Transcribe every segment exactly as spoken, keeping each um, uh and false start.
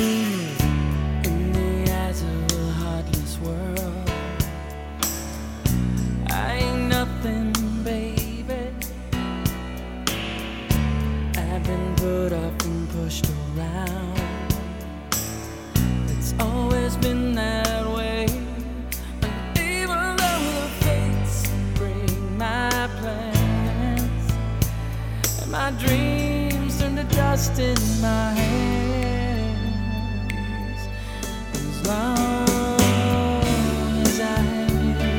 In the eyes of a heartless world, I ain't nothing, baby. I've been put up and pushed around. It's always been that way. And even though the fates bring my plans, and my dreams turn to dust in my hands, as long as I have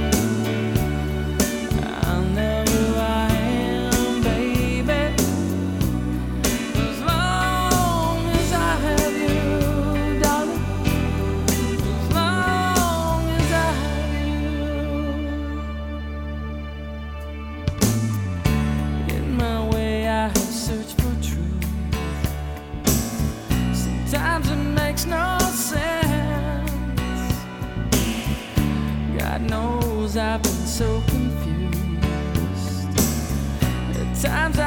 you, I'll know who I am, baby. As long as I have you, darling. As long as I have you. In my way, I have searched for truth. Sometimes it makes no sense. God knows I've been so confused. At times